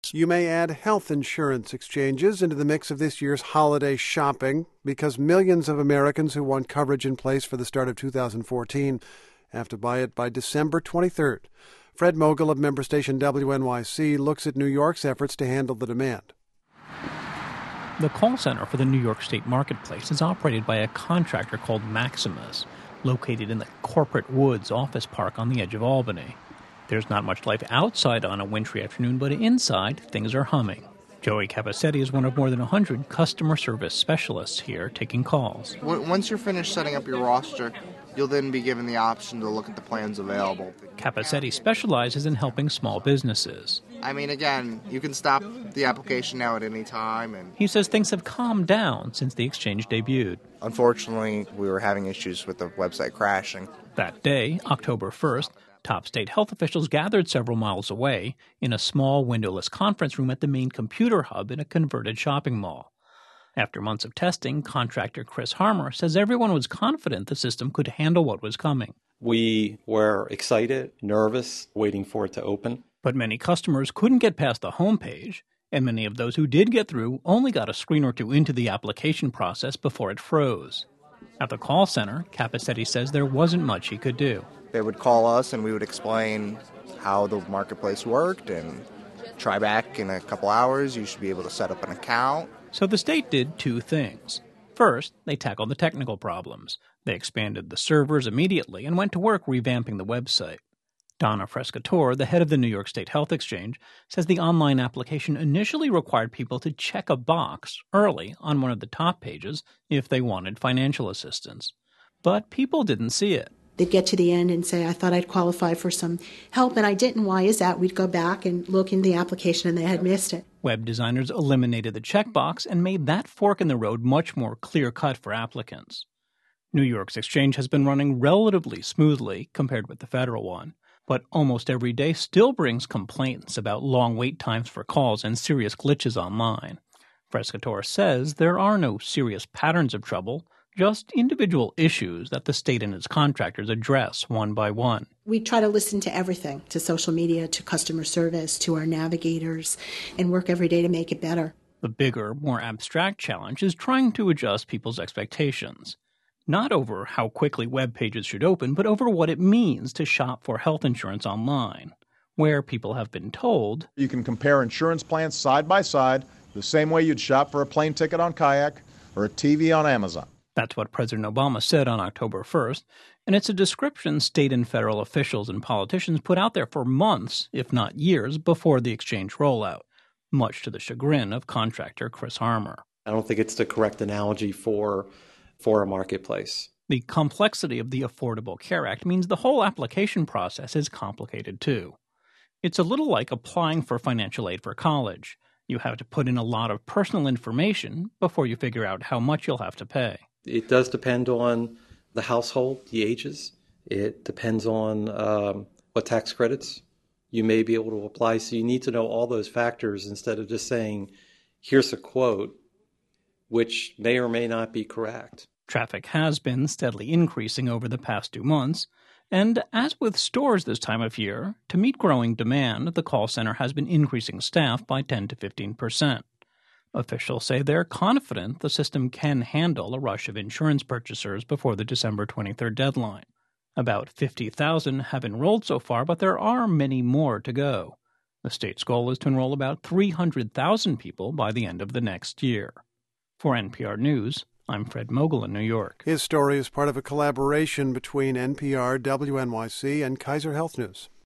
You may add health insurance exchanges into the mix of this year's holiday shopping because millions of Americans who want coverage in place for the start of 2014 have to buy it by December 23rd. Fred Mogul of member station WNYC looks at New York's efforts to handle the demand. The call center for the New York State Marketplace is operated by a contractor called Maximus, located in the Corporate Woods office park on the edge of Albany. There's not much life outside on a wintry afternoon, but inside, things are humming. Joey Capacetti is one of more than 100 customer service specialists here taking calls. Once you're finished setting up your roster, you'll then be given the option to look at the plans available. Capacetti specializes in helping small businesses. Again, you can stop the application now at any time. And he says things have calmed down since the exchange debuted. Unfortunately, we were having issues with the website crashing. That day, October 1st, top state health officials gathered several miles away in a small windowless conference room at the main computer hub in a converted shopping mall. After months of testing, contractor Chris Harmer says everyone was confident the system could handle what was coming. We were excited, nervous, waiting for it to open. But many customers couldn't get past the homepage, and many of those who did get through only got a screen or two into the application process before it froze. At the call center, Capacetti says there wasn't much he could do. They would call us and we would explain how the marketplace worked and try back in a couple hours. You should be able to set up an account. So the state did two things. First, they tackled the technical problems. They expanded the servers immediately and went to work revamping the website. Donna Frescatore, the head of the New York State Health Exchange, says the online application initially required people to check a box early on one of the top pages if they wanted financial assistance. But people didn't see it. They'd get to the end and say, I thought I'd qualify for some help, and I didn't. Why is that? We'd go back and look in the application, and they had missed it. Web designers eliminated the checkbox and made that fork in the road much more clear-cut for applicants. New York's exchange has been running relatively smoothly compared with the federal one, but almost every day still brings complaints about long wait times for calls and serious glitches online. Frescatore says there are no serious patterns of trouble, just individual issues that the state and its contractors address one by one. We try to listen to everything, to social media, to customer service, to our navigators, and work every day to make it better. The bigger, more abstract challenge is trying to adjust people's expectations. Not over how quickly web pages should open, but over what it means to shop for health insurance online, where people have been told you can compare insurance plans side by side the same way you'd shop for a plane ticket on Kayak or a TV on Amazon. That's what President Obama said on October 1st, and it's a description state and federal officials and politicians put out there for months, if not years, before the exchange rollout, much to the chagrin of contractor Chris Harmer. I don't think it's the correct analogy for a marketplace. The complexity of the Affordable Care Act means the whole application process is complicated too. It's a little like applying for financial aid for college. You have to put in a lot of personal information before you figure out how much you'll have to pay. It does depend on the household, the ages. It depends on what tax credits you may be able to apply. So you need to know all those factors instead of just saying, here's a quote, which may or may not be correct. Traffic has been steadily increasing over the past 2 months. And as with stores this time of year, to meet growing demand, the call center has been increasing staff by 10 to 15%. Officials say they're confident the system can handle a rush of insurance purchasers before the December 23rd deadline. About 50,000 have enrolled so far, but there are many more to go. The state's goal is to enroll about 300,000 people by the end of the next year. For NPR News, I'm Fred Mogul in New York. His story is part of a collaboration between NPR, WNYC, and Kaiser Health News.